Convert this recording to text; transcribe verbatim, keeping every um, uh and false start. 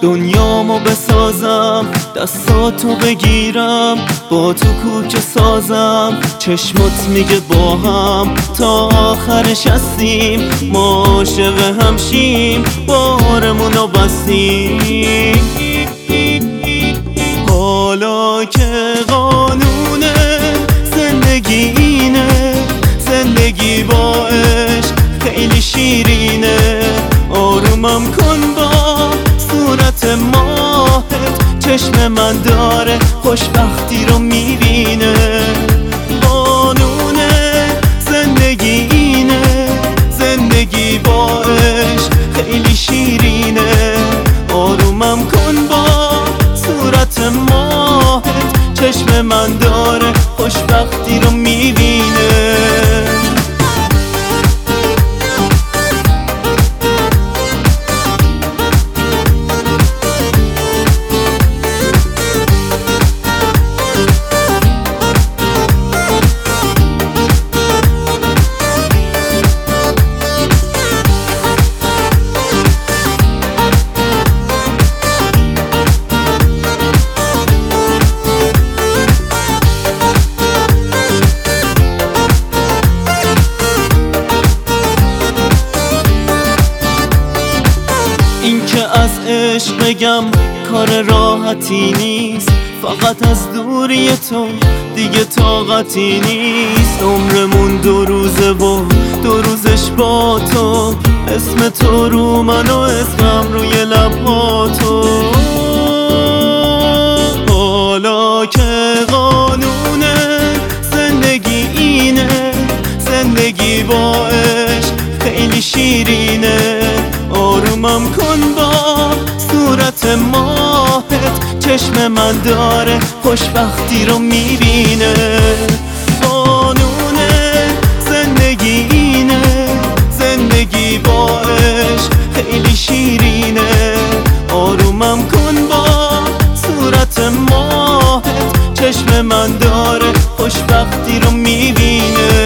دنیامو بسازم، دستاتو بگیرم، با تو کوچه سازم. چشمات میگه با هم تا آخرش هستیم، ما عاشق همشیم، بارمونو بستیم. حالا که قانونه زندگی اینه، زندگی با عشق خیلی شیرینه. آرومم کن با صورت ماهت، چشم من داره خوشبختی رو میبینه. قانونه زندگی اینه، زندگی با عشق خیلی شیرینه. آرومم کن با صورت ماهت، چشم من داره خوشبختی رو میبینه. این که از عشق بگم کار راحتی نیست، فقط از دوری تو دیگه طاقتی نیست. عمرمون دو روزه و دو روزش با تو، اسم تو رو من و اسمم روی لباتو. حالا که قانونه زندگی اینه، زندگی با عشق خیلی شیرینه. آرومم کن با صورت ماهت، چشم من داره خوشبختی رو میبینه. قانونه زندگی اینه، زندگی با عشق خیلی شیرینه. آرومم کن با صورت ماهت، چشم من داره خوشبختی رو میبینه.